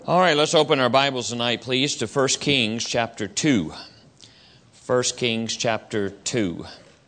All right, let's open our Bibles tonight, please, to 1 Kings chapter 2. 1 Kings chapter 2.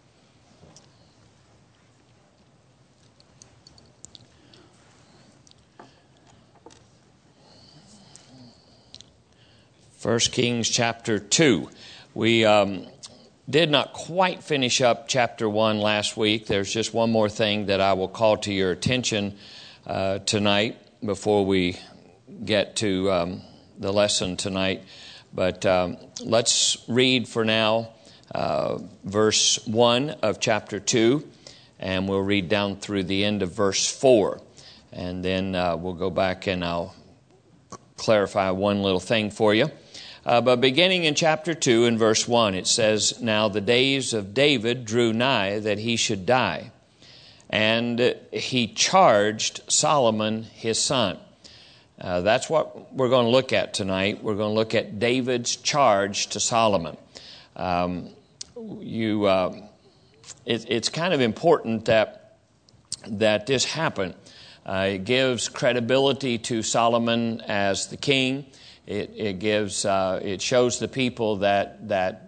First Kings chapter 2. We did not quite finish up chapter 1 last week. There's just one more thing that I will call to your attention tonight before we get to the lesson tonight. But let's read for now verse 1 of chapter 2, and we'll read down through the end of verse 4. And then we'll go back and I'll clarify one little thing for you. But beginning in chapter 2 and verse 1, it says, "Now the days of David drew nigh that he should die, and he charged Solomon his son." That's what we're going to look at tonight. We're going to look at David's charge to Solomon. It's kind of important that this happened. It gives credibility to Solomon as the king. It shows the people that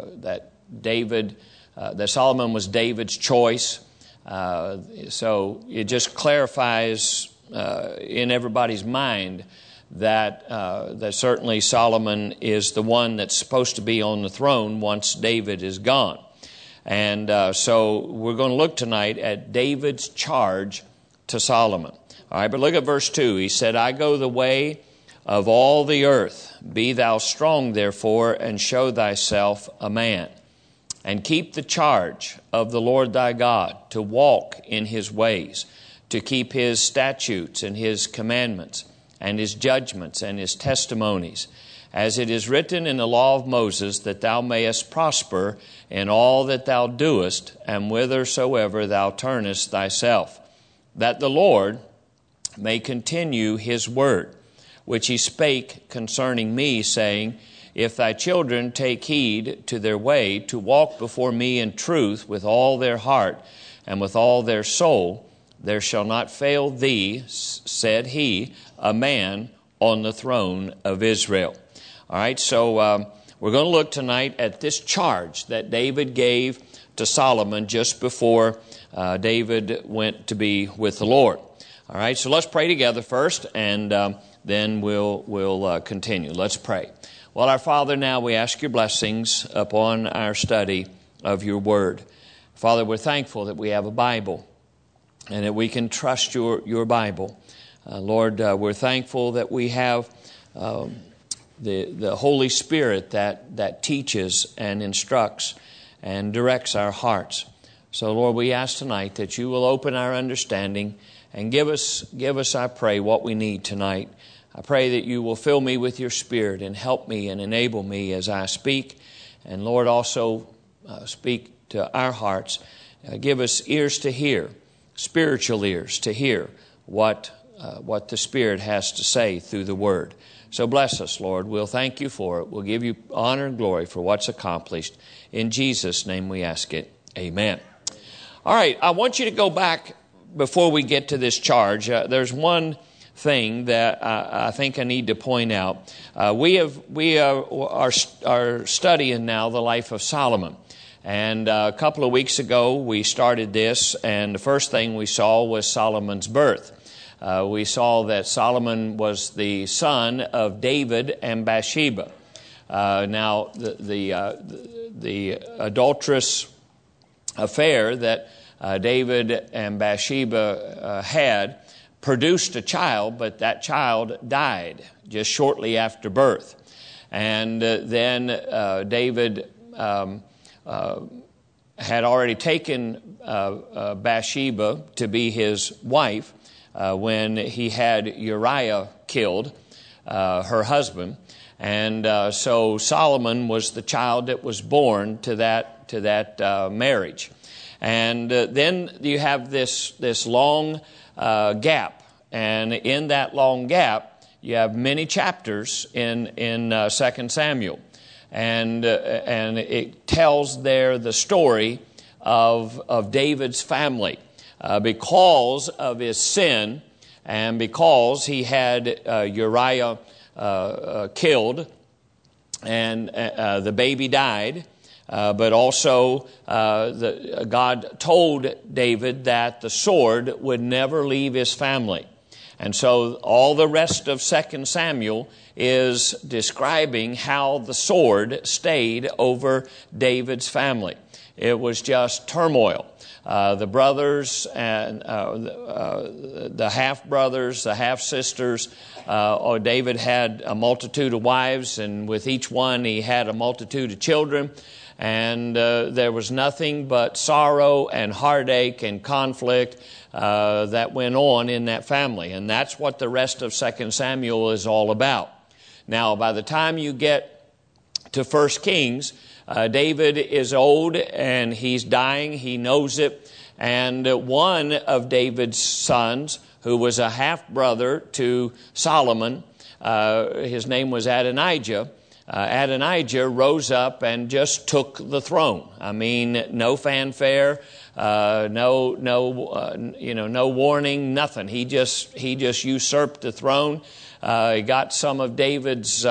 Solomon was David's choice. So it just clarifies in everybody's mind that certainly Solomon is the one that's supposed to be on the throne once David is gone. And so we're going to look tonight at David's charge to Solomon. All right, but look at verse 2. He said, "I go the way of all the earth. Be thou strong, therefore, and show thyself a man. And keep the charge of the Lord thy God, to walk in his ways, to keep his statutes and his commandments, and his judgments and his testimonies, as it is written in the law of Moses, that thou mayest prosper in all that thou doest, and whithersoever thou turnest thyself, that the Lord may continue his word, which he spake concerning me, saying, If thy children take heed to their way, to walk before me in truth with all their heart and with all their soul, there shall not fail thee, said he, a man on the throne of Israel." All right, so we're going to look tonight at this charge that David gave to Solomon just before David went to be with the Lord. All right, so let's pray together first, and then we'll continue. Let's pray. Well, our Father, now we ask your blessings upon our study of your word. Father, we're thankful that we have a Bible and that we can trust your Bible. Lord, we're thankful that we have the Holy Spirit that teaches and instructs and directs our hearts. So, Lord, we ask tonight that you will open our understanding and give us, I pray, what we need tonight. I pray that you will fill me with your Spirit and help me and enable me as I speak. And, Lord, also speak to our hearts. Give us ears to hear, spiritual ears to hear what the Spirit has to say through the Word. So bless us, Lord. We'll thank you for it. We'll give you honor and glory for what's accomplished. In Jesus' name we ask it. Amen. All right, I want you to go back before we get to this charge. There's one thing that I think I need to point out. We are studying now the life of Solomon. And a couple of weeks ago, we started this, and the first thing we saw was Solomon's birth. We saw that Solomon was the son of David and Bathsheba. Now, the adulterous affair that David and Bathsheba had produced a child, but that child died just shortly after birth. And then David had already taken Bathsheba to be his wife when he had Uriah killed, her husband. And so Solomon was the child that was born to that marriage. And then you have this long gap. And in that long gap, you have many chapters in 2 Samuel. And it tells there the story of David's family. Because of his sin and because he had Uriah killed, and the baby died. But also, God told David that the sword would never leave his family. And so all the rest of 2 Samuel is describing how the sword stayed over David's family. It was just turmoil. The brothers and the half-brothers, the half-sisters, David had a multitude of wives, and with each one he had a multitude of children. And there was nothing but sorrow and heartache and conflict that went on in that family. And that's what the rest of 2 Samuel is all about. Now, by the time you get to 1 Kings, David is old and he's dying. He knows it. And one of David's sons, who was a half-brother to Solomon, his name was Adonijah. Adonijah rose up and just took the throne. I mean, no fanfare, no warning, nothing. He just usurped the throne. He got some of David's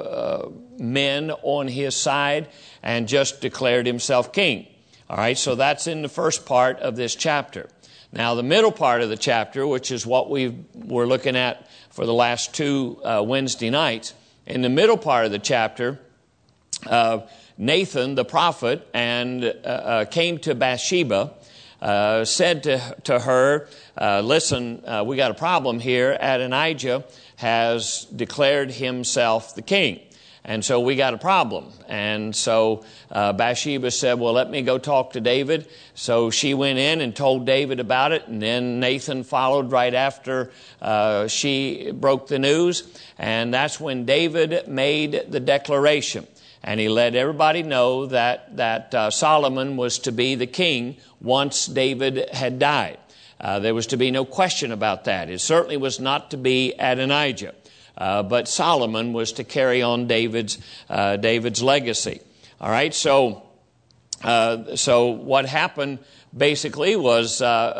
men on his side and just declared himself king. All right, so that's in the first part of this chapter. Now, the middle part of the chapter, which is what we were looking at for the last two Wednesday nights, in the middle part of the chapter, Nathan, the prophet, came to Bathsheba, said to her, listen, we got a problem here. Adonijah has declared himself the king. And so we got a problem. And so Bathsheba said, well, let me go talk to David. So she went in and told David about it. And then Nathan followed right after she broke the news. And that's when David made the declaration. And he let everybody know that Solomon was to be the king once David had died. There was to be no question about that. It certainly was not to be Adonijah. But Solomon was to carry on David's legacy. All right, so what happened basically was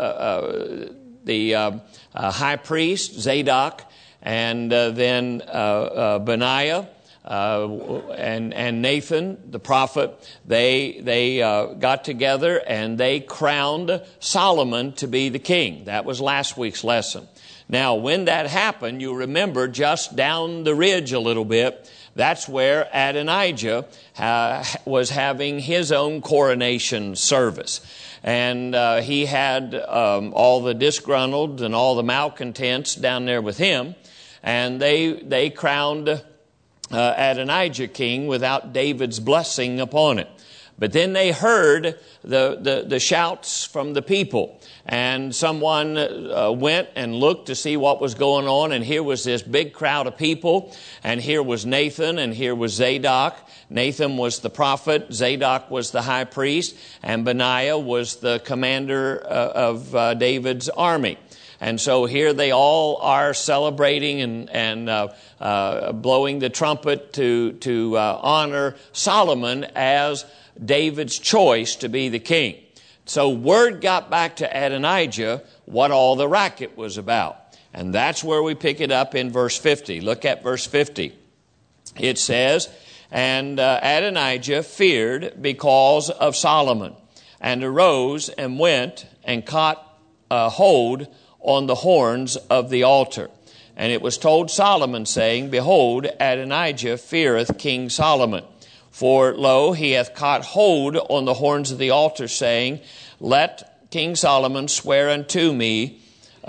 the high priest Zadok and then Benaiah and Nathan the prophet. They got together and they crowned Solomon to be the king. That was last week's lesson. Now, when that happened, you remember just down the ridge a little bit, that's where Adonijah was having his own coronation service. And he had all the disgruntled and all the malcontents down there with him. And they crowned Adonijah king without David's blessing upon it. But then they heard the shouts from the people. And someone went and looked to see what was going on. And here was this big crowd of people. And here was Nathan and here was Zadok. Nathan was the prophet. Zadok was the high priest. And Benaiah was the commander of David's army. And so here they all are celebrating and blowing the trumpet to honor Solomon as David's choice to be the king. So word got back to Adonijah what all the racket was about. And that's where we pick it up in verse 50. Look at verse 50. It says, and Adonijah feared because of Solomon, and arose and went and caught hold on the horns of the altar. And it was told Solomon, saying, behold, Adonijah feareth King Solomon. For, lo, he hath caught hold on the horns of the altar, saying, let King Solomon swear unto me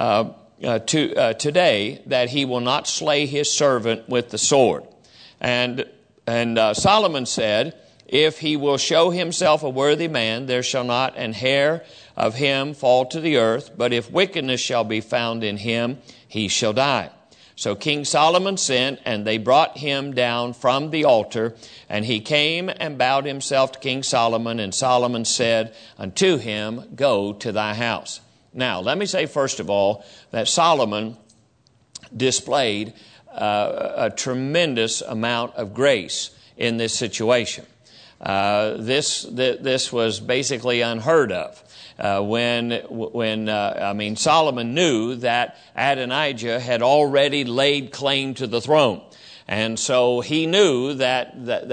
today that he will not slay his servant with the sword. And Solomon said, if he will show himself a worthy man, there shall not an hair of him fall to the earth, but if wickedness shall be found in him, he shall die. So King Solomon sent, and they brought him down from the altar, and he came and bowed himself to King Solomon, and Solomon said unto him, go to thy house. Now, let me say first of all that Solomon displayed a tremendous amount of grace in this situation. This was basically unheard of. Solomon knew that Adonijah had already laid claim to the throne. And so he knew that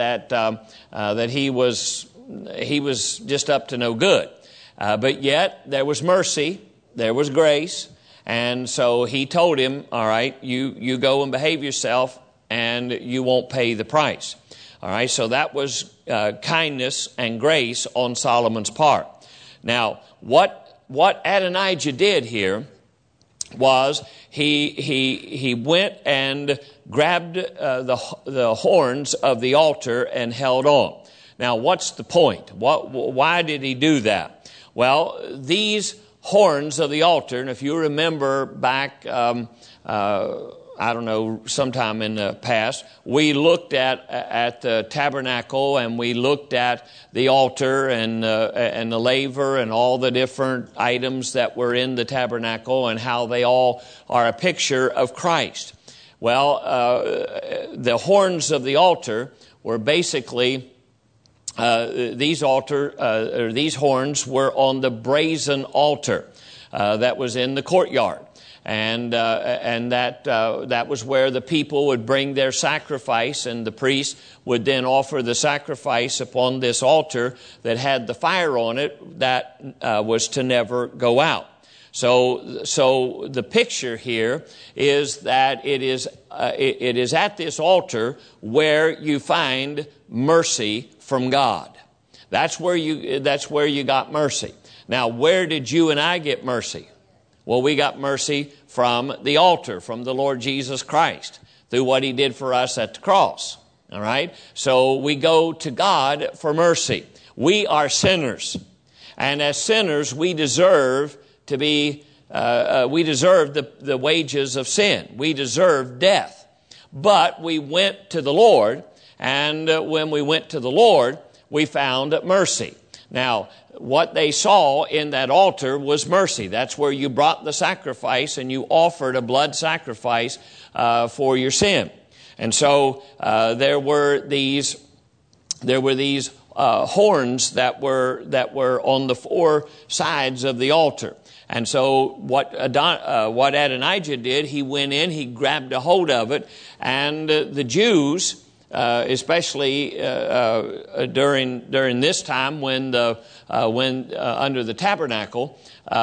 he was just up to no good. But yet there was mercy, there was grace, and so he told him, all right, you go and behave yourself, and you won't pay the price. All right, so that was kindness and grace on Solomon's part. Now, what Adonijah did here was he went and grabbed the horns of the altar and held on. Now, what's the point? Why did he do that? Well, these horns of the altar, and if you remember back, I don't know, sometime in the past, we looked at the tabernacle, and we looked at the altar and the laver and all the different items that were in the tabernacle and how they all are a picture of Christ. Well, the horns of the altar were basically these horns were on the brazen altar that was in the courtyard. And that was where the people would bring their sacrifice, and the priest would then offer the sacrifice upon this altar that had the fire on it that was to never go out. So the picture here is that it is at this altar where you find mercy from God. That's where you got mercy. Now, where did you and I get mercy? Well, we got mercy from the altar, from the Lord Jesus Christ, through what He did for us at the cross. All right? So we go to God for mercy. We are sinners. And as sinners, we deserve to be, we deserve the wages of sin. We deserve death. But we went to the Lord, and when we went to the Lord, we found mercy. Now, what they saw in that altar was mercy. That's where you brought the sacrifice and you offered a blood sacrifice for your sin. And so there were these horns that were on the four sides of the altar. And so what Adonijah did, he went in, he grabbed a hold of it, and the Jews, especially during this time when under the tabernacle,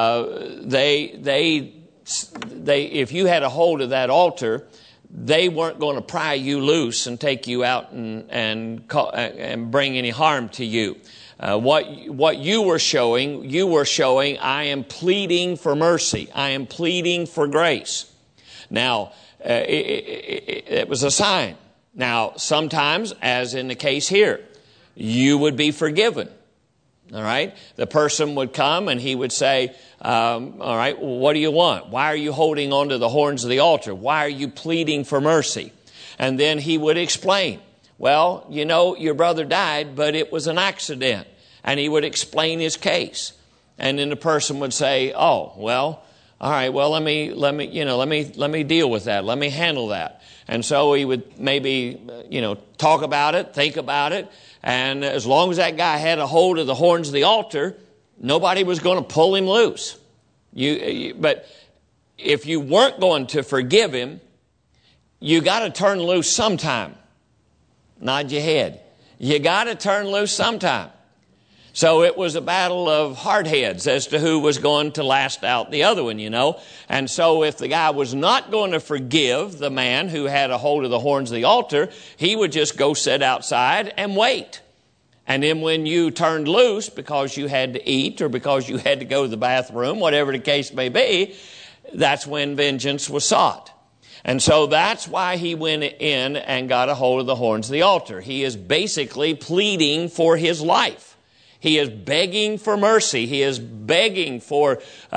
they if you had a hold of that altar, they weren't going to pry you loose and take you out and bring any harm to you. What you were showing, I am pleading for mercy. I am pleading for grace. Now, it was a sign. Now, sometimes, as in the case here, you would be forgiven. All right? The person would come and he would say, all right, well, what do you want? Why are you holding on to the horns of the altar? Why are you pleading for mercy? And then he would explain, well, you know, your brother died, but it was an accident. And he would explain his case. And then the person would say, oh, well, all right, well, let me deal with that. Let me handle that. And so he would maybe, talk about it, think about it. And as long as that guy had a hold of the horns of the altar, nobody was going to pull him loose. But if you weren't going to forgive him, you got to turn loose sometime. Nod your head. You got to turn loose sometime. So it was a battle of hard heads as to who was going to last out the other one, And so if the guy was not going to forgive the man who had a hold of the horns of the altar, he would just go sit outside and wait. And then when you turned loose because you had to eat or because you had to go to the bathroom, whatever the case may be, that's when vengeance was sought. And so that's why he went in and got a hold of the horns of the altar. He is basically pleading for his life. He is begging for mercy. He is begging for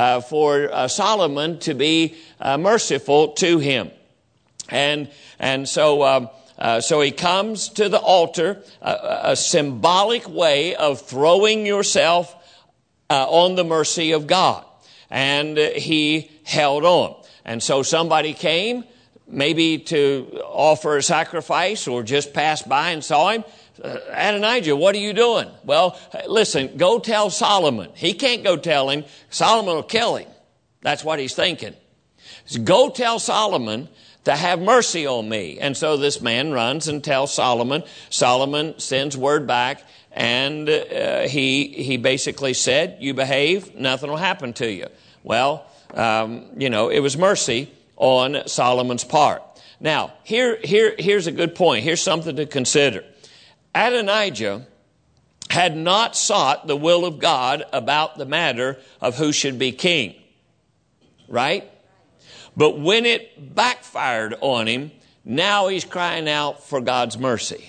Solomon to be merciful to him. And so he comes to the altar, a symbolic way of throwing yourself on the mercy of God. And he held on. And so somebody came, maybe to offer a sacrifice or just passed by and saw him. Adonijah, what are you doing? Well, listen, go tell Solomon. He can't go tell him. Solomon will kill him. That's what he's thinking. So go tell Solomon to have mercy on me. And so this man runs and tells Solomon. Solomon sends word back, and he basically said, you behave, nothing will happen to you. Well, it was mercy on Solomon's part. Now, here's a good point. Here's something to consider. Adonijah had not sought the will of God about the matter of who should be king. Right? But when it backfired on him, now he's crying out for God's mercy.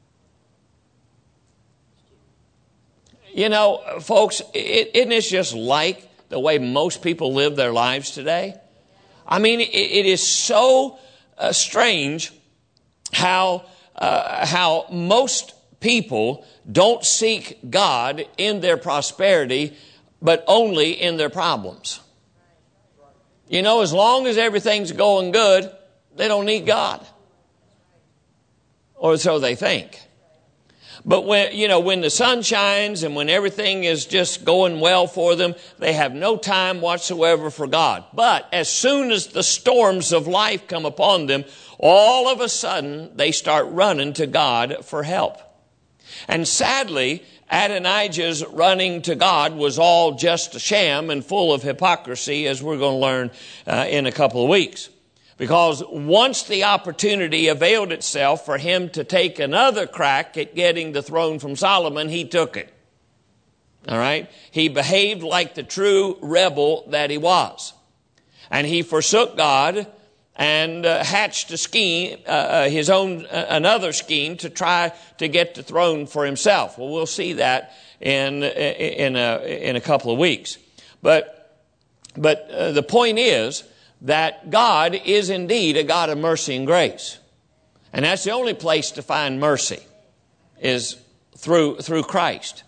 Folks, isn't this just like the way most people live their lives today? I mean, it is so strange how most people don't seek God in their prosperity, but only in their problems. As long as everything's going good, they don't need God. Or so they think. But when the sun shines and when everything is just going well for them, they have no time whatsoever for God. But as soon as the storms of life come upon them, all of a sudden they start running to God for help. And sadly, Adonijah's running to God was all just a sham and full of hypocrisy, as we're going to learn in a couple of weeks. Because once the opportunity availed itself for him to take another crack at getting the throne from Solomon, he took it. All right? He behaved like the true rebel that he was. And he forsook God and hatched a scheme, another scheme to try to get the throne for himself. Well, we'll see that in a couple of weeks. But the point is that God is indeed a God of mercy and grace, and that's the only place to find mercy is through Christ.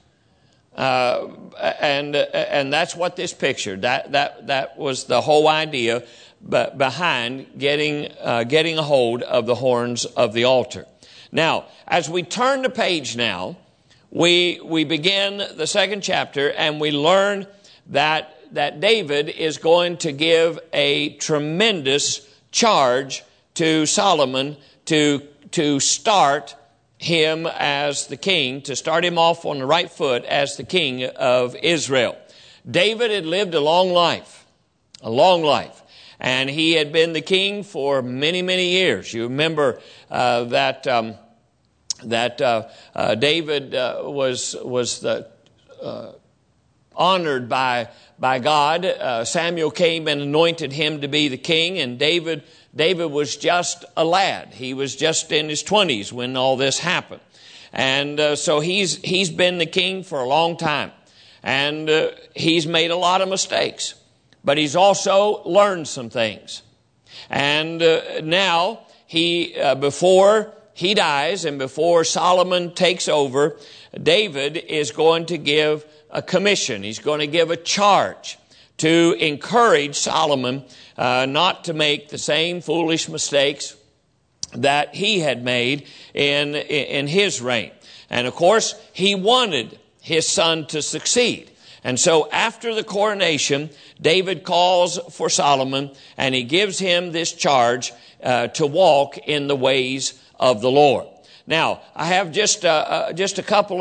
And that's what this picture. That was the whole idea behind getting a hold of the horns of the altar. Now, as we turn the page now, we begin the second chapter, and we learn that David is going to give a tremendous charge to Solomon to start him as the king, to start him off on the right foot as the king of Israel. David had lived a long life, and he had been the king for many, many years. You remember that David was honored by God. Samuel came and anointed him to be the king, and David was just a lad. He was just in his 20s when all this happened. And so he's been the king for a long time. And he's made a lot of mistakes. But he's also learned some things. And now, before he dies and before Solomon takes over, David is going to give a commission. He's going to give a charge to encourage Solomon not to make the same foolish mistakes that he had made in his reign. And of course, he wanted his son to succeed. And so after the coronation, David calls for Solomon, and he gives him this charge to walk in the ways of the Lord. Now, I have just a couple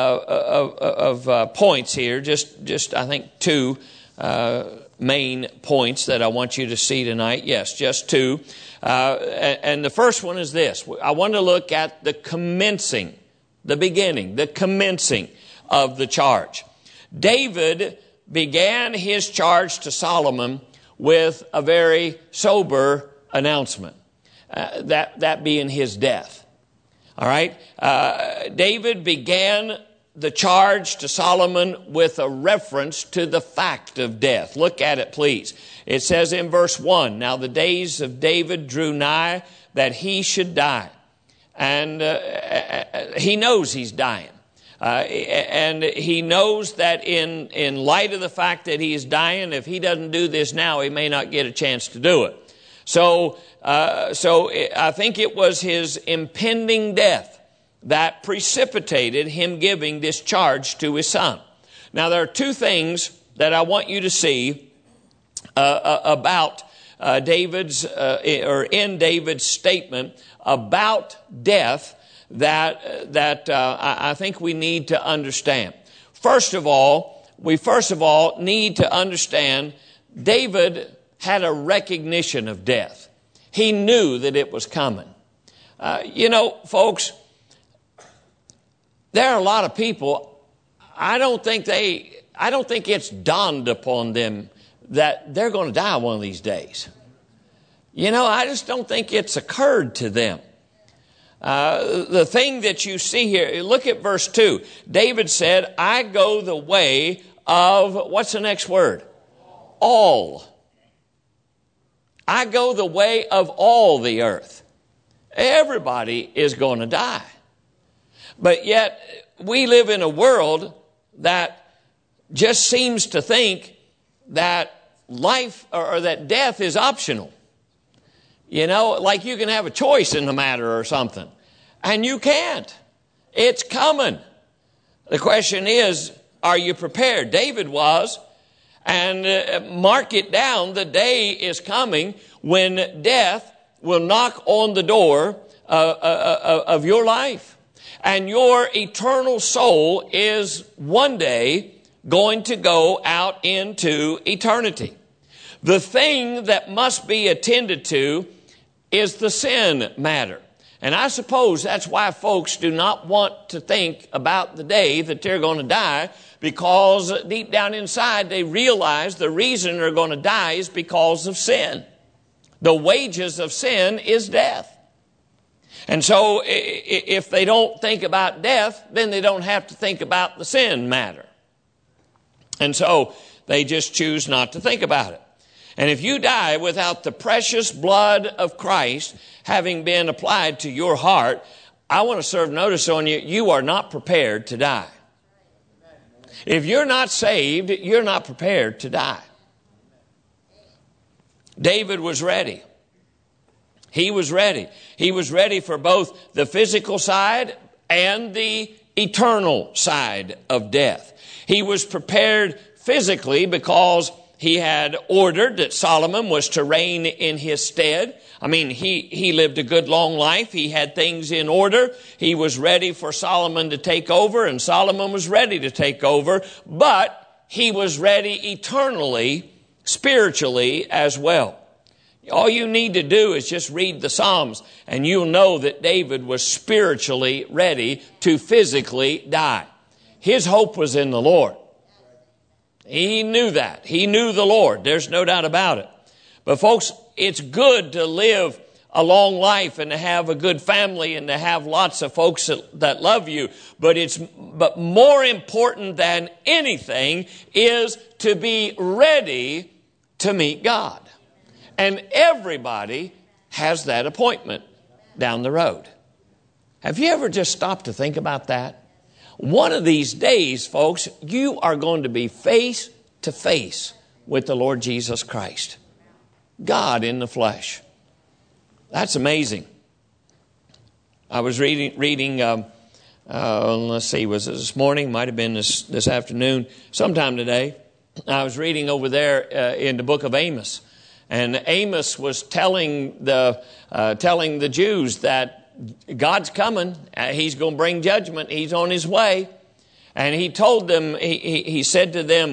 of points here, just I think two main points that I want you to see tonight. Yes, just two. And the first one is this. I want to look at the commencing of the charge. David began his charge to Solomon with a very sober announcement, that being his death. All right? David began the charge to Solomon with a reference to the fact of death. Look at it, please. It says in verse 1, "Now the days of David drew nigh that he should die." And he knows he's dying. And he knows that in light of the fact that he is dying, if he doesn't do this now, he may not get a chance to do it. So I think it was his impending death that precipitated him giving this charge to his son. Now, there are two things that I want you to see about David's statement about death that I think we need to understand. First of all, we need to understand David had a recognition of death. He knew that it was coming. Folks, there are a lot of people, I don't think it's dawned upon them that they're going to die one of these days. I just don't think it's occurred to them. The thing that you see here, look at verse 2. David said, I go the way of, what's the next word? All. I go the way of all the earth. Everybody is going to die. But yet, we live in a world that just seems to think that life or that death is optional. Like you can have a choice in the matter or something. And you can't. It's coming. The question is, are you prepared? David was. And mark it down, the day is coming when death will knock on the door of your life. And your eternal soul is one day going to go out into eternity. The thing that must be attended to is the sin matter. And I suppose that's why folks do not want to think about the day that they're going to die, because deep down inside they realize the reason they're going to die is because of sin. The wages of sin is death. And so if they don't think about death, then they don't have to think about the sin matter. And so they just choose not to think about it. And if you die without the precious blood of Christ having been applied to your heart, I want to serve notice on you, you are not prepared to die. If you're not saved, you're not prepared to die. David was ready. He was ready. He was ready for both the physical side and the eternal side of death. He was prepared physically because he had ordered that Solomon was to reign in his stead. I mean, he lived a good long life. He had things in order. He was ready for Solomon to take over, and Solomon was ready to take over. But he was ready eternally, spiritually as well. All you need to do is just read the Psalms, and you'll know that David was spiritually ready to physically die. His hope was in the Lord. He knew that. He knew the Lord. There's no doubt about it. But folks, it's good to live a long life and to have a good family and to have lots of folks that love you. But more important than anything is to be ready to meet God. And everybody has that appointment down the road. Have you ever just stopped to think about that? One of these days, folks, you are going to be face to face with the Lord Jesus Christ. God in the flesh. That's amazing. I was reading let's see, was it this morning? Might have been this afternoon, sometime today. I was reading over there in the book of Amos. And Amos was telling the Jews that God's coming. He's going to bring judgment. He's on his way. And he told them, he said to them,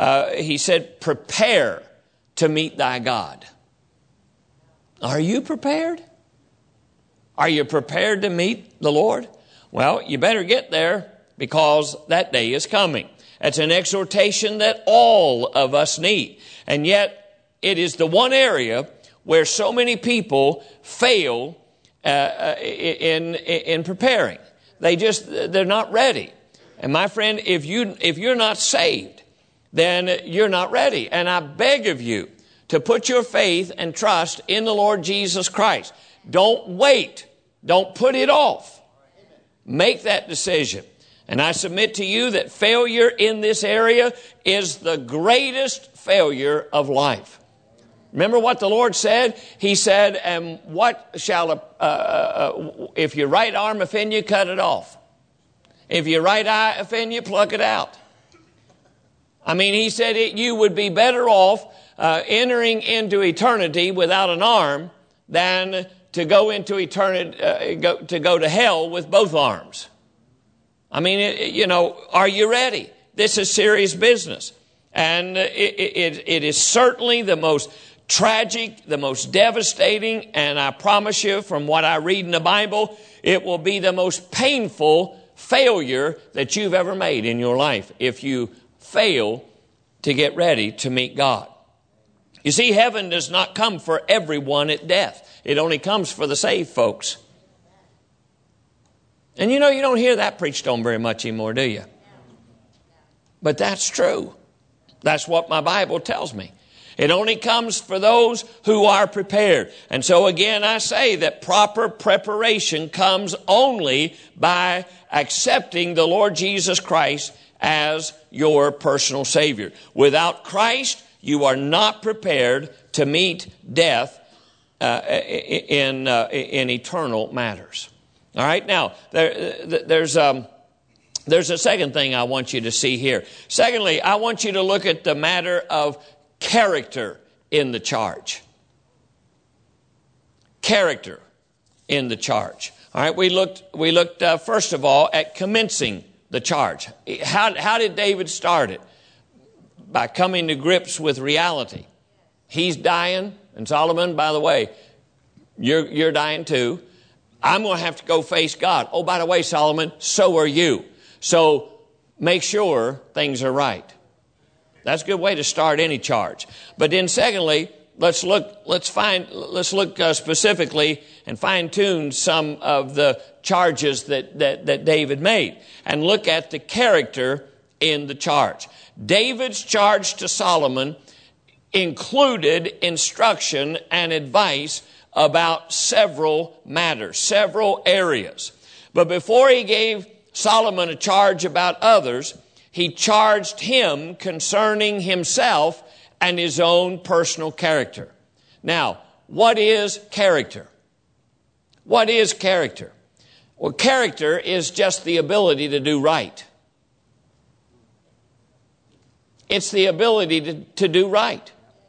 prepare to meet thy God. Are you prepared? Are you prepared to meet the Lord? Well, you better get there, because that day is coming. It's an exhortation that all of us need. And yet, it is the one area where so many people fail in preparing. They're not ready. And my friend, if you're not saved, then you're not ready. And I beg of you to put your faith and trust in the Lord Jesus Christ. Don't wait. Don't put it off. Make that decision. And I submit to you that failure in this area is the greatest failure of life. Remember what the Lord said? He said, and what shall, if your right arm offend you, cut it off. If your right eye offend you, pluck it out. I mean, he said you would be better off entering into eternity without an arm than to go into eternity, to go to hell with both arms. I mean, are you ready? This is serious business. And it is certainly the most tragic, the most devastating, and I promise you from what I read in the Bible, it will be the most painful failure that you've ever made in your life if you fail to get ready to meet God. You see, heaven does not come for everyone at death. It only comes for the saved folks. And you don't hear that preached on very much anymore, do you? But that's true. That's what my Bible tells me. It only comes for those who are prepared. And so again, I say that proper preparation comes only by accepting the Lord Jesus Christ as your personal Savior. Without Christ, you are not prepared to meet death in eternal matters. All right, now, there's a second thing I want you to see here. Secondly, I want you to look at the matter of character in the charge. Character in the charge. All right, we looked first of all at commencing the charge. How did David start it? By coming to grips with reality. He's dying, and Solomon, by the way, you're dying too. I'm going to have to go face God. Oh, by the way, Solomon, so are you. So make sure things are right. That's a good way to start any charge. But then secondly, let's look specifically and fine tune some of the charges that David made and look at the character in the charge. David's charge to Solomon included instruction and advice about several matters, several areas. But before he gave Solomon a charge about others, he charged him concerning himself and his own personal character. Now, what is character? What is character? Well, character is just the ability to do right. It's the ability to do right.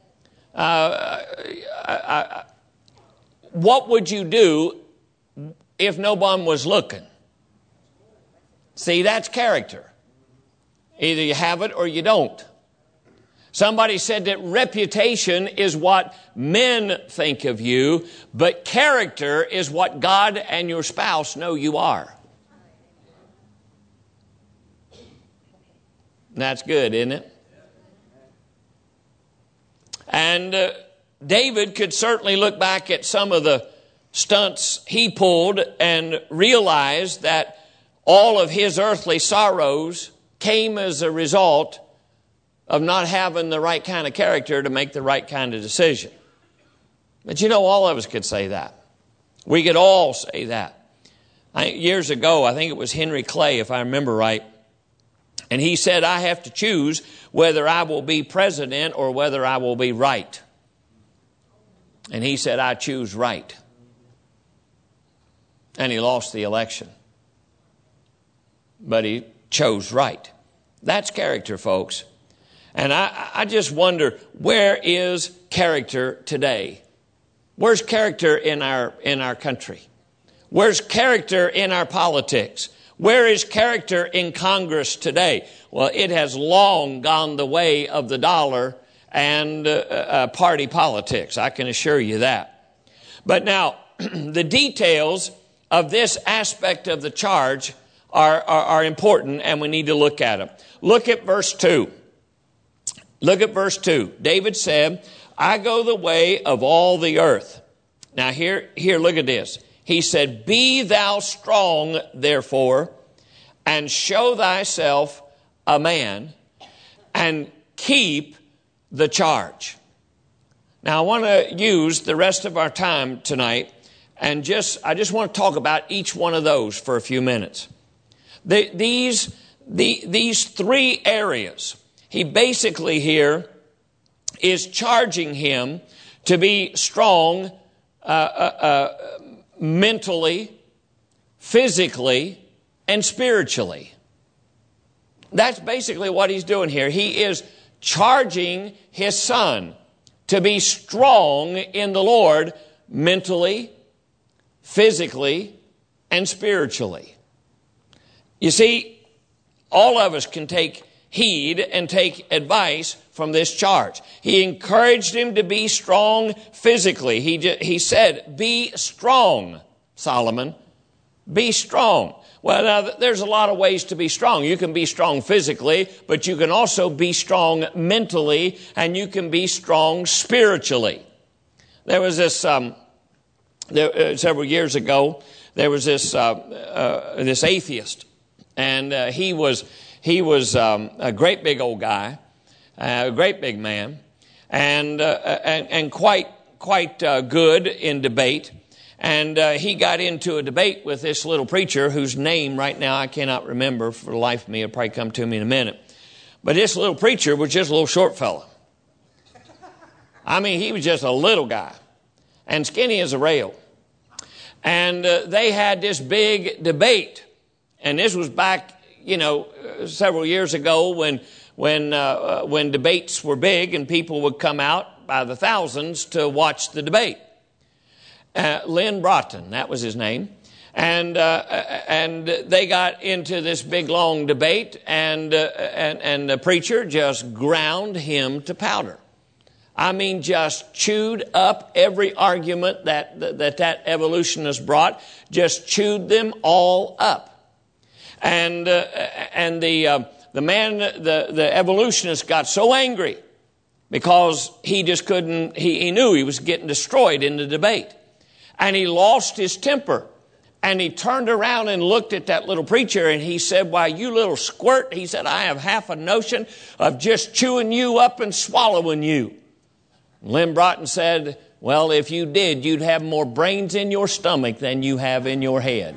What would you do if no one was looking? See, that's character. Either you have it or you don't. Somebody said that reputation is what men think of you, but character is what God and your spouse know you are. That's good, isn't it? And David could certainly look back at some of the stunts he pulled and realize that all of his earthly sorrows came as a result of not having the right kind of character to make the right kind of decision. But all of us could say that. We could all say that. Years ago, I think it was Henry Clay, if I remember right, and he said, I have to choose whether I will be president or whether I will be right. And he said, I choose right. And he lost the election. But he chose right. That's character, folks. And I just wonder, where is character today? Where's character in our country? Where's character in our politics? Where is character in Congress today? Well, it has long gone the way of the dollar and party politics. I can assure you that. But now, the details of this aspect of the charge are important, and we need to look at them. Look at verse 2. Look at verse 2. David said, I go the way of all the earth. Now here, look at this. He said, be thou strong, therefore, and show thyself a man, and keep the charge. Now I want to use the rest of our time tonight, and I just want to talk about each one of those for a few minutes. These three areas, he basically here is charging him to be strong mentally, physically, and spiritually. That's basically what he's doing here. He is charging his son to be strong in the Lord mentally, physically, and spiritually. You see, all of us can take heed and take advice from this charge. He encouraged him to be strong physically. He said, be strong, Solomon. Be strong. Well, now, there's a lot of ways to be strong. You can be strong physically, but you can also be strong mentally, and you can be strong spiritually. There was this, several years ago, there was this atheist, and he was a great big old guy, a great big man, and quite good in debate. And he got into a debate with this little preacher whose name right now I cannot remember for the life of me. It'll probably come to me in a minute. But this little preacher was just a little short fella. I mean, he was just a little guy and skinny as a rail. And they had this big debate. And this was back, several years ago when debates were big and people would come out by the thousands to watch the debate. Lynn Broughton, that was his name. And they got into this big, long debate, and the preacher just ground him to powder. I mean, just chewed up every argument that evolutionist brought, just chewed them all up. And the evolutionist got so angry because he just couldn't, he knew he was getting destroyed in the debate. And he lost his temper. And he turned around and looked at that little preacher and he said, why, you little squirt, he said, I have half a notion of just chewing you up and swallowing you. Lynn Broughton said, well, if you did, you'd have more brains in your stomach than you have in your head.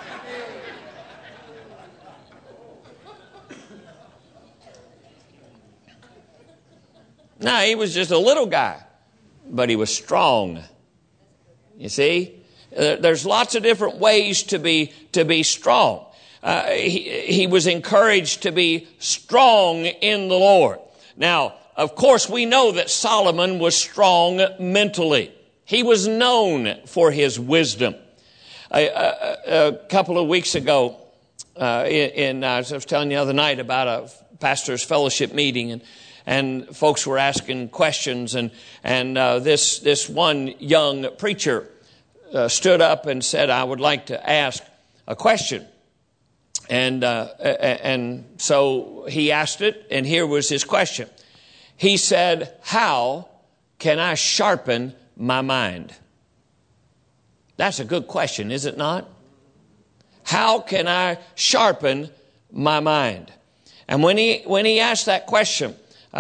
Now, he was just a little guy, but he was strong. You see, there's lots of different ways to be strong. He was encouraged to be strong in the Lord. Now, of course, we know that Solomon was strong mentally. He was known for his wisdom. A couple of weeks ago, I was telling you the other night about a pastor's fellowship meeting, and folks were asking questions, and this one young preacher stood up and said, I would like to ask a question. And so he asked it, and here was his question. He said, how can I sharpen my mind? That's a good question, is it not? How can I sharpen my mind? And when he asked that question,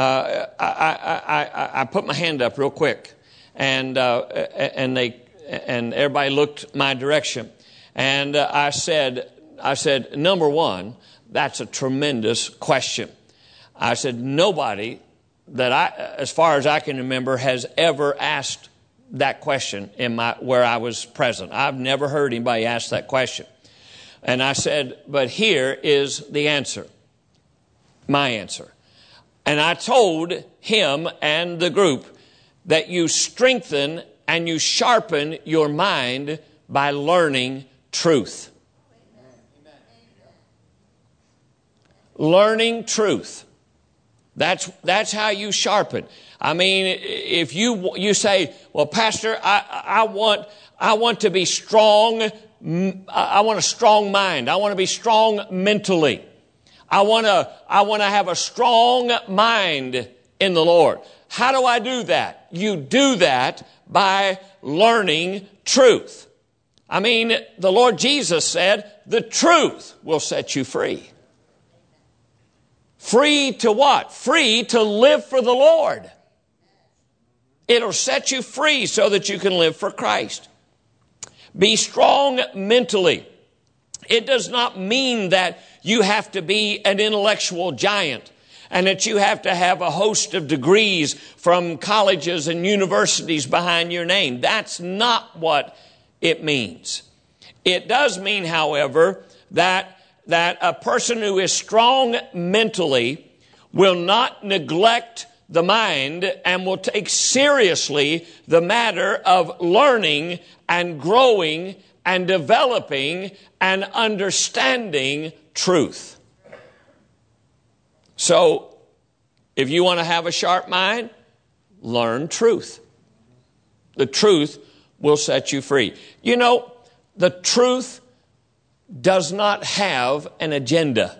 I put my hand up real quick, and everybody looked my direction, and I said, number one, that's a tremendous question. I said, nobody as far as I can remember, has ever asked that question where I was present. I've never heard anybody ask that question. And I said, but here is the answer, my answer. And I told him and the group that you strengthen and you sharpen your mind by learning truth. Learning truth. That's how you sharpen. I mean, if you say, well, Pastor, I want to be strong. I want a strong mind. I want to be strong mentally. I want to have a strong mind in the Lord. How do I do that? You do that by learning truth. I mean, the Lord Jesus said, the truth will set you free. Free to what? Free to live for the Lord. It'll set you free so that you can live for Christ. Be strong mentally. It does not mean that you have to be an intellectual giant and that you have to have a host of degrees from colleges and universities behind your name. That's not what it means. It does mean, however, that that a person who is strong mentally will not neglect the mind and will take seriously the matter of learning and growing and developing and understanding truth. So, if you want to have a sharp mind, learn truth. The truth will set you free. You know, the truth does not have an agenda.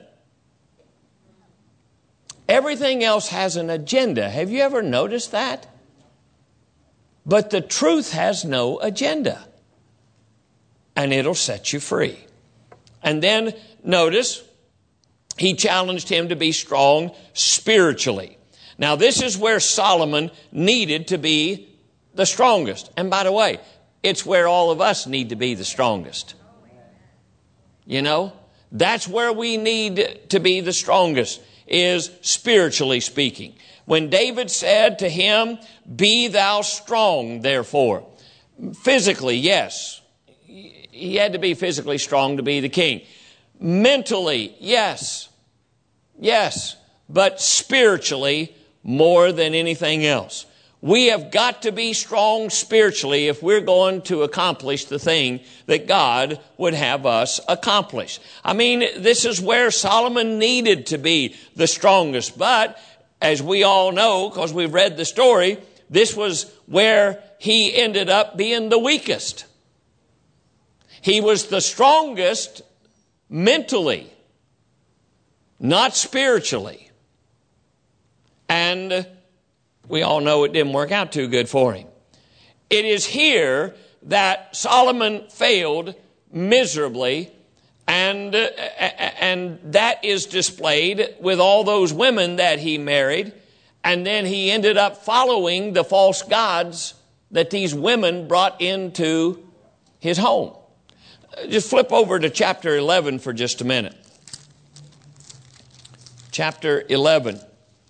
Everything else has an agenda. Have you ever noticed that? But the truth has no agenda. And it'll set you free. And then notice, he challenged him to be strong spiritually. Now this is where Solomon needed to be the strongest. And by the way, it's where all of us need to be the strongest. You know, that's where we need to be the strongest, is spiritually speaking. When David said to him, "Be thou strong, therefore." Physically, yes. He had to be physically strong to be the king. Mentally, yes. Yes. But spiritually, more than anything else. We have got to be strong spiritually if we're going to accomplish the thing that God would have us accomplish. I mean, this is where Solomon needed to be the strongest. But as we all know, because we've read the story, this was where he ended up being the weakest. He was the strongest mentally, not spiritually. And we all know it didn't work out too good for him. It is here that Solomon failed miserably, and that is displayed with all those women that he married, and then he ended up following the false gods that these women brought into his home. Just flip over to chapter 11 for just a minute. Chapter 11.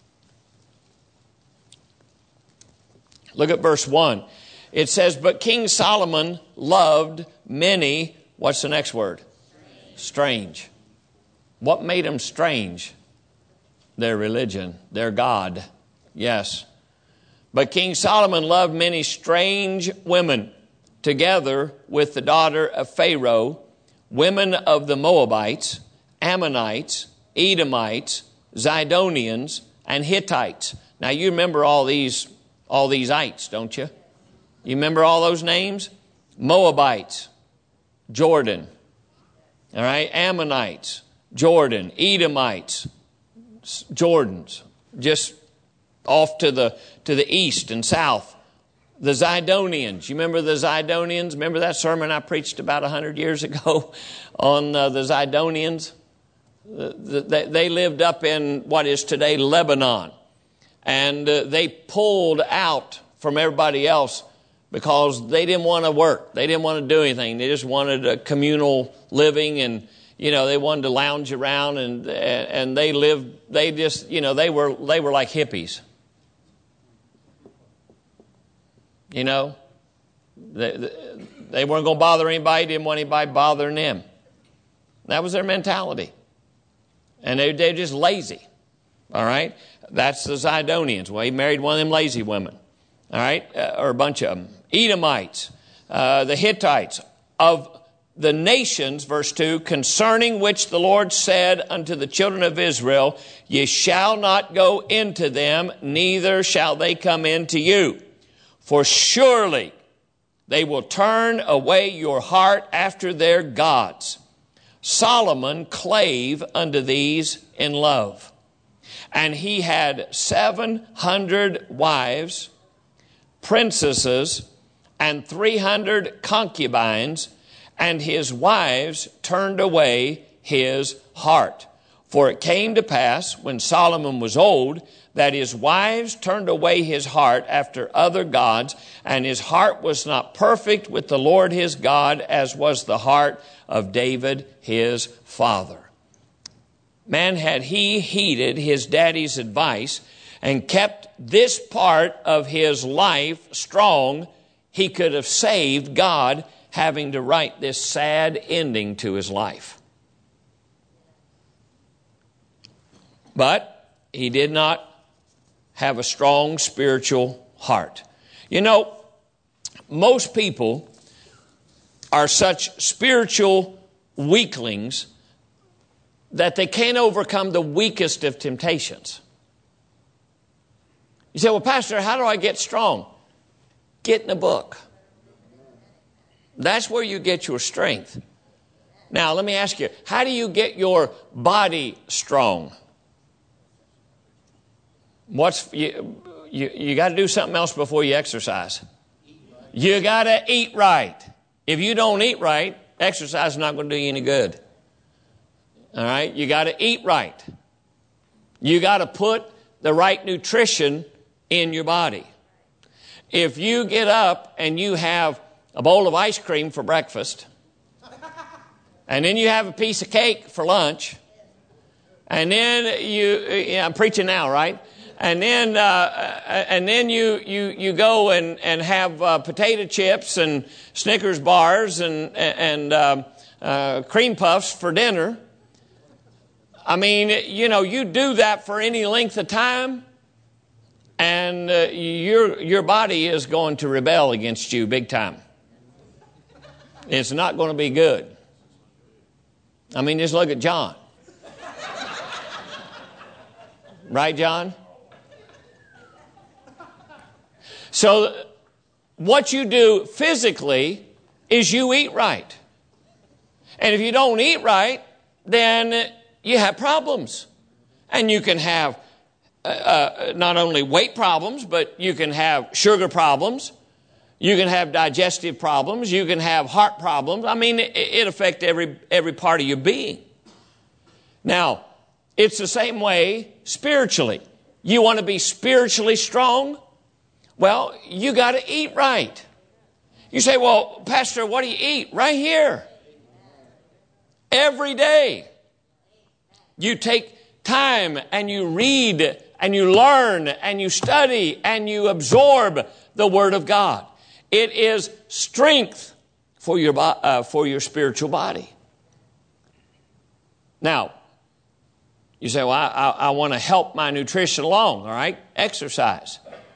Look at verse 1. It says, "But King Solomon loved many," what's the next word? Strange. What made them strange? Their religion, their God. Yes. "But King Solomon loved many strange women, together with the daughter of Pharaoh, women of the Moabites, Ammonites, Edomites, Zidonians, and Hittites." Now you remember all these ites, don't you? You remember all those names? Moabites, Jordan. All right, Ammonites, Jordan, Edomites, Jordans, just off to the east and south. The Zidonians. You remember the Zidonians? Remember that sermon I preached about 100 years ago on the Zidonians? They lived up in what is today Lebanon. And they pulled out from everybody else because they didn't want to work. They didn't want to do anything. They just wanted a communal living, and, you know, they wanted to lounge around, and they lived, they just, you know, they were like hippies. You know, they weren't going to bother anybody, didn't want anybody bothering them. That was their mentality. And they're just lazy. All right? That's the Zidonians. Well, he married one of them lazy women. All right? Or a bunch of them. Edomites, the Hittites, of the nations, verse 2, "concerning which the Lord said unto the children of Israel, Ye shall not go into them, neither shall they come into you. For surely they will turn away your heart after their gods. Solomon clave unto these in love. And he had 700 wives, princesses, and 300 concubines, and his wives turned away his heart. For it came to pass, when Solomon was old, that his wives turned away his heart after other gods, and his heart was not perfect with the Lord his God, as was the heart of David his father." Man, had he heeded his daddy's advice and kept this part of his life strong, he could have saved God having to write this sad ending to his life. But he did not have a strong spiritual heart. You know, most people are such spiritual weaklings that they can't overcome the weakest of temptations. You say, well, Pastor, how do I get strong? Get in a book. That's where you get your strength. Now, let me ask you, how do you get your body strong? You got to do something else before you exercise. You got to eat right. If you don't eat right, exercise is not going to do you any good. All right? You got to eat right. You got to put the right nutrition in your body. If you get up and you have a bowl of ice cream for breakfast, and then you have a piece of cake for lunch, and then I'm preaching now, right? And then you go and have potato chips and Snickers bars and cream puffs for dinner. I mean, you do that for any length of time, and your body is going to rebel against you big time. It's not going to be good. I mean, just look at John. Right, John? So what you do physically is you eat right. And if you don't eat right, then you have problems. And you can have not only weight problems, but you can have sugar problems. You can have digestive problems. You can have heart problems. I mean, it affects every part of your being. Now, it's the same way spiritually. You want to be spiritually strong? Well, you got to eat right. You say, well, Pastor, what do you eat? Right here. Every day. You take time and you read and you learn and you study and you absorb the Word of God. It is strength for your spiritual body. Now, you say, well, I want to help my nutrition along, all right? Exercise.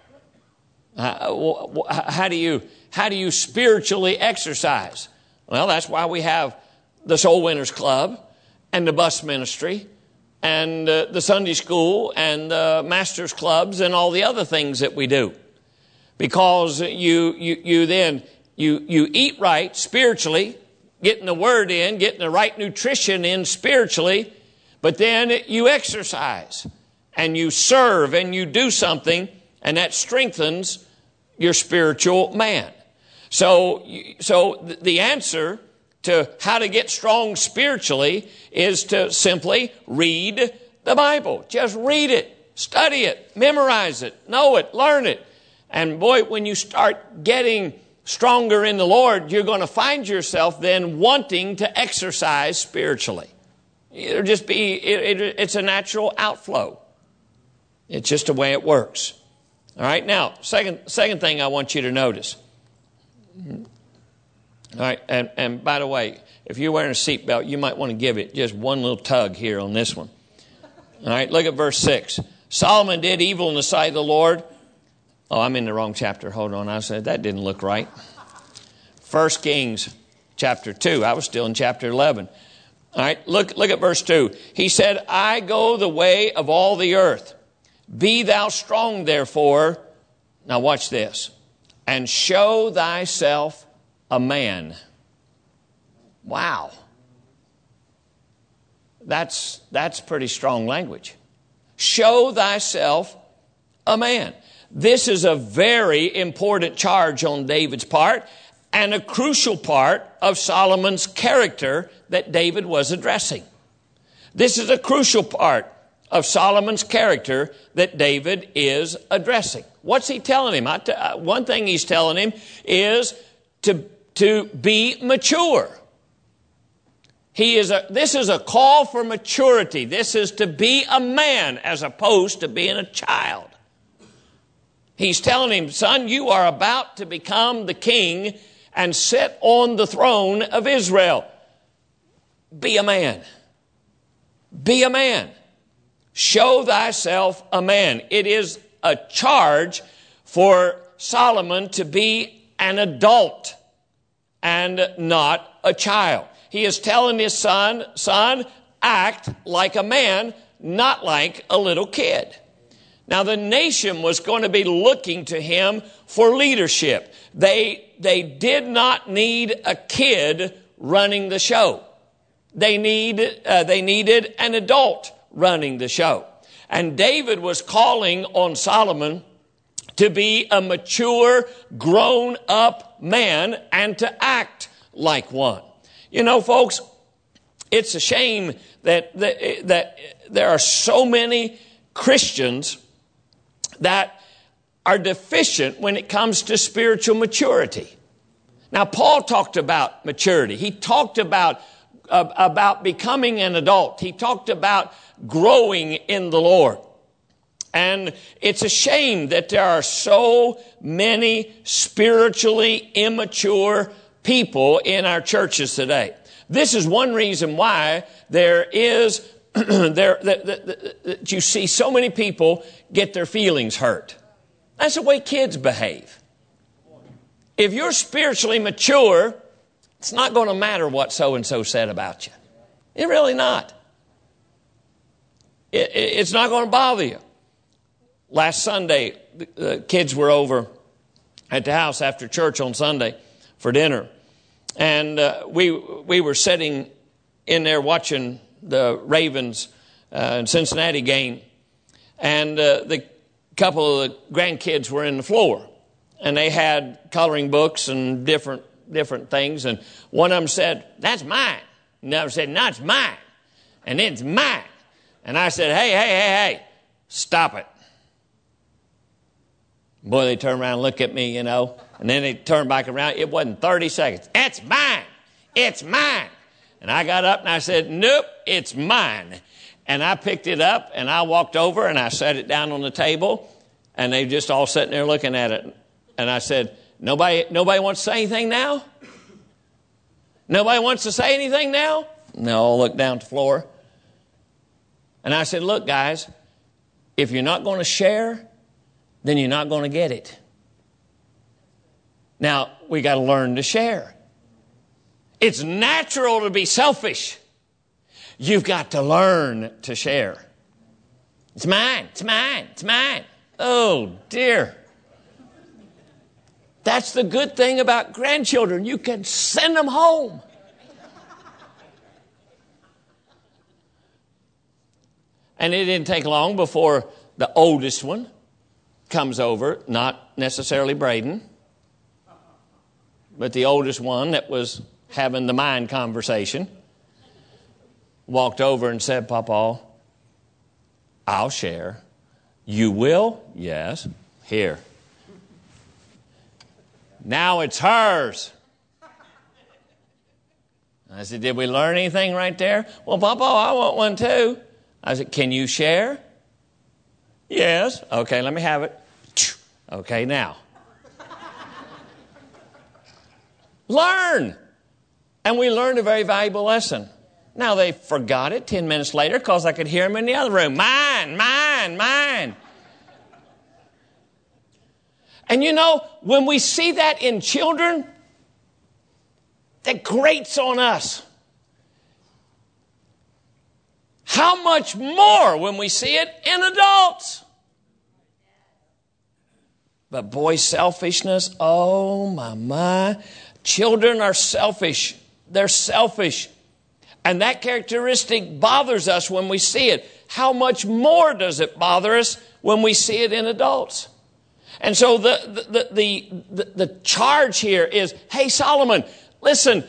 How do you spiritually exercise? Well, that's why we have the Soul Winners Club and the bus ministry and the Sunday school and the Masters Clubs and all the other things that we do. Because you eat right spiritually, getting the Word in, getting the right nutrition in spiritually, but then you exercise and you serve and you do something, and that strengthens your spiritual man. So the answer to how to get strong spiritually is to simply read the Bible. Just read it, study it, memorize it, know it, learn it. And boy, when you start getting stronger in the Lord, you're going to find yourself then wanting to exercise spiritually. It'll just be, it's a natural outflow. It's just the way it works. All right, now, second thing I want you to notice. All right, and by the way, if you're wearing a seatbelt, you might want to give it just one little tug here on this one. All right, look at verse 6. Solomon did evil in the sight of the Lord. Oh, I'm in the wrong chapter. Hold on, I said that didn't look right. 1 Kings chapter 2. I was still in chapter 11. All right, look at verse 2. He said, I go the way of all the earth. Be thou strong, therefore. Now watch this. And show thyself a man. Wow. That's pretty strong language. Show thyself a man. This is a very important charge on David's part and a crucial part of Solomon's character that David was addressing. This is a crucial part of Solomon's character that David is addressing. What's he telling him? One thing he's telling him is to be mature. This is a call for maturity. This is to be a man as opposed to being a child. He's telling him, son, you are about to become the king and sit on the throne of Israel. Be a man. Be a man. show thyself a man. It is a charge for Solomon to be an adult and not a child. He is telling his son, act like a man, not like a little kid. Now, the nation was going to be looking to him for leadership. They did not need a kid running the show. They needed an adult running the show. And David was calling on Solomon to be a mature, grown-up man and to act like one. You know, folks, it's a shame that there are so many Christians that are deficient when it comes to spiritual maturity. Now, Paul talked about maturity. He talked about becoming an adult. He talked about growing in the Lord. And it's a shame that there are so many spiritually immature people in our churches today. This is one reason why there is that you see so many people get their feelings hurt. That's the way kids behave. If you're spiritually mature, it's not going to matter what so-and-so said about you. It's really not. It's not going to bother you. Last Sunday, the kids were over at the house after church on Sunday for dinner. And we were sitting in there watching the Ravens and Cincinnati game. And the couple of the grandkids were in the floor. And they had coloring books and different things. And one of them said, "That's mine." Another said, "No, it's mine." And it's mine. And I said, hey, stop it. Boy, they turned around and looked at me, and then they turned back around. It wasn't 30 seconds. "It's mine. It's mine." And I got up and I said, "Nope, it's mine." And I picked it up and I walked over and I set it down on the table, and they just all sitting there looking at it. And I said, Nobody wants to say anything now? Nobody wants to say anything now? No, look down at the floor. And I said, "Look, guys, if you're not going to share, then you're not going to get it. Now, we got to learn to share. It's natural to be selfish. You've got to learn to share. It's mine, it's mine, it's mine. Oh, dear. That's the good thing about grandchildren. You can send them home. And it didn't take long before the oldest one comes over, not necessarily Braden, but the oldest one that was having the mind conversation, walked over and said, "Papa, I'll share." "You will?" "Yes." "Here. Now it's hers." I said, "Did we learn anything right there?" "Well, Papa, I want one too." I said, "Can you share?" "Yes." "Okay, let me have it." "Okay, now." Learn. And we learned a very valuable lesson. Now they forgot it 10 minutes later because I could hear them in the other room. "Mine, mine, mine." And when we see that in children, that grates on us. How much more when we see it in adults? But boy, selfishness, oh my. Children are selfish. They're selfish. And that characteristic bothers us when we see it. How much more does it bother us when we see it in adults? And so the charge here is, hey, Solomon, listen,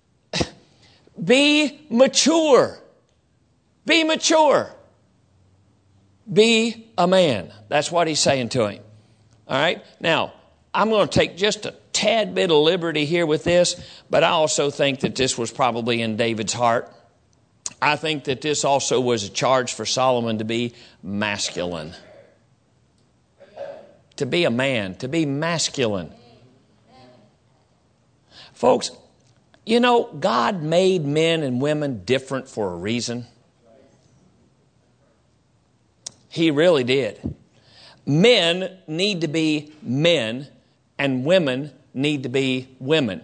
be mature. Be mature. Be a man. That's what he's saying to him. All right? Now, I'm going to take just a tad bit of liberty here with this, but I also think that this was probably in David's heart. I think that this also was a charge for Solomon to be masculine. To be a man, to be masculine. Folks, God made men and women different for a reason. He really did. Men need to be men, and women need to be women.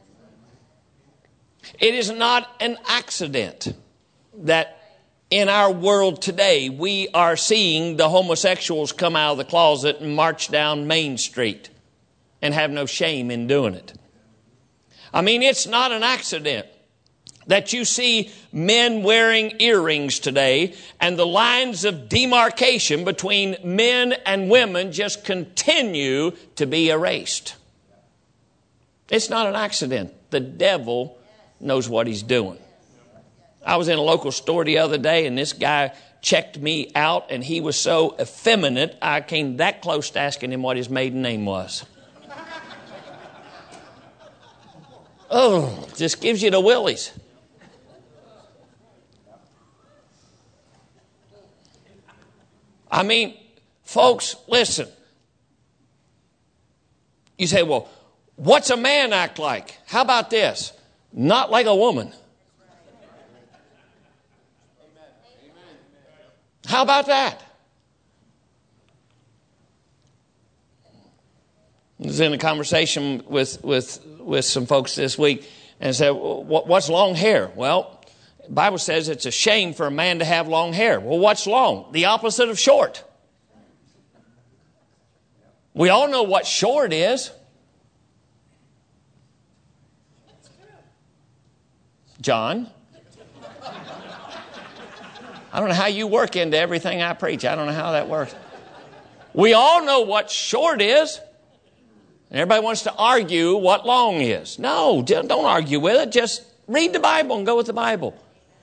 It is not an accident that in our world today we are seeing the homosexuals come out of the closet and march down Main Street and have no shame in doing it. I mean, it's not an accident that you see men wearing earrings today, and the lines of demarcation between men and women just continue to be erased. It's not an accident. The devil knows what he's doing. I was in a local store the other day, and this guy checked me out, and he was so effeminate, I came that close to asking him what his maiden name was. Oh, just gives you the willies. I mean, folks, listen. You say, well, what's a man act like? How about this? Not like a woman. How about that? I was in a conversation with some folks this week and said, what's long hair? Well, the Bible says it's a shame for a man to have long hair. Well, what's long? The opposite of short. We all know what short is. John? I don't know how you work into everything I preach. I don't know how that works. We all know what short is. And everybody wants to argue what long is. No, don't argue with it. Just read the Bible and go with the Bible.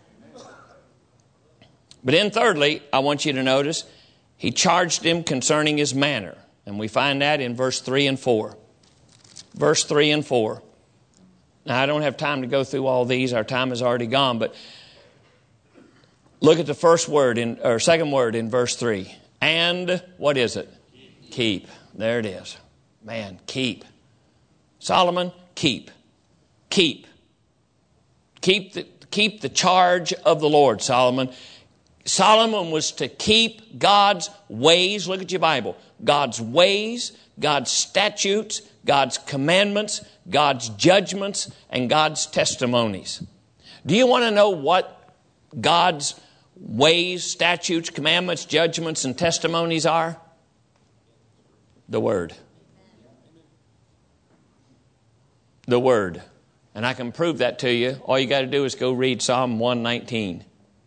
But then thirdly, I want you to notice, he charged him concerning his manner. And we find that in verse 3 and 4. Verse 3 and 4. Now, I don't have time to go through all these. Our time is already gone. But look at the second word in verse 3. And what is it? Keep. There it is. Man, keep. Solomon, keep. Keep. Keep the charge of the Lord, Solomon. Solomon was to keep God's ways. Look at your Bible. God's ways, God's statutes, God's commandments, God's judgments, and God's testimonies. Do you want to know what God's ways, statutes, commandments, judgments, and testimonies are? The Word. The Word. And I can prove that to you. All you got to do is go read Psalm 119.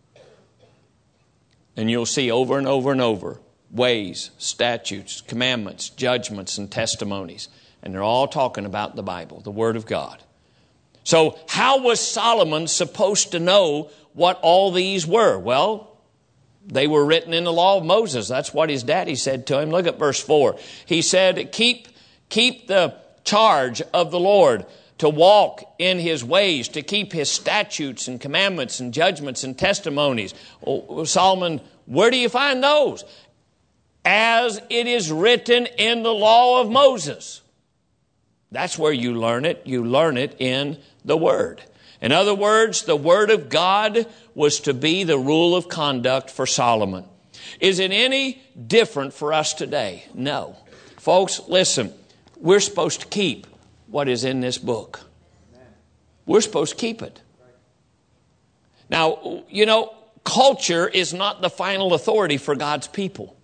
And you'll see over and over and over ways, statutes, commandments, judgments, and testimonies. And they're all talking about the Bible, the Word of God. So how was Solomon supposed to know what all these were? Well, they were written in the law of Moses. That's what his daddy said to him. Look at verse 4. He said, keep the charge of the Lord, to walk in His ways, to keep His statutes and commandments and judgments and testimonies. Oh, Solomon, where do you find those? As it is written in the law of Moses. That's where you learn it. You learn it in the Word. In other words, the Word of God was to be the rule of conduct for Solomon. Is it any different for us today? No. Folks, listen. We're supposed to keep what is in this book. We're supposed to keep it. Now, you know, culture is not the final authority for God's people.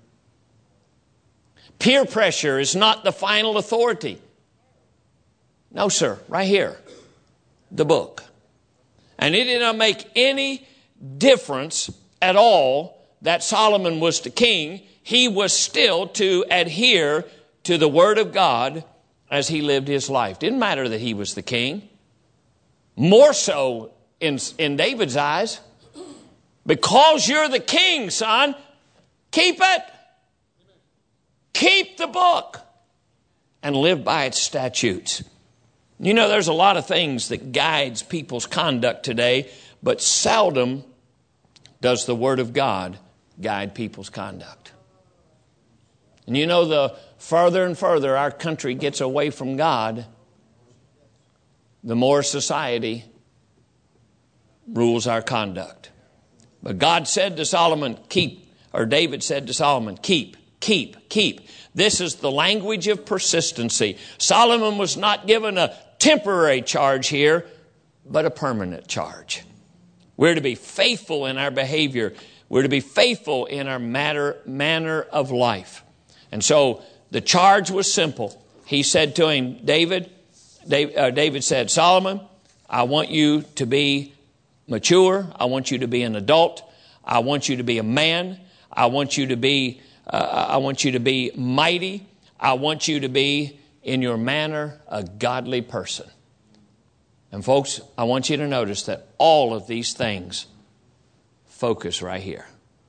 Peer pressure is not the final authority. No, sir. Right here. The book. And it did not make any difference at all that Solomon was the king. He was still to adhere to the Word of God as he lived his life. Didn't matter that he was the king. More so in David's eyes. Because you're the king, son, keep it. Keep the book and live by its statutes. You know, there's a lot of things that guides people's conduct today, but seldom does the Word of God guide people's conduct. And you know, the further and further our country gets away from God, the more society rules our conduct. But God said to Solomon, keep or David said to Solomon, keep, keep, keep. This is the language of persistency. Solomon was not given a temporary charge here, but a permanent charge. We're to be faithful in our behavior. We're to be faithful in our manner of life. And so the charge was simple. He said to him, David said, Solomon, I want you to be mature. I want you to be an adult. I want you to be a man. I want you to be mighty. I want you to be, in your manner, a godly person. And folks, I want you to notice that all of these things focus right here.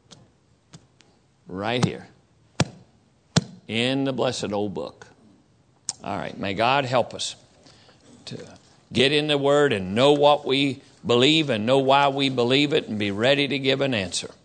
Right here. In the blessed old book. All right, may God help us to get in the Word and know what we believe and know why we believe it and be ready to give an answer.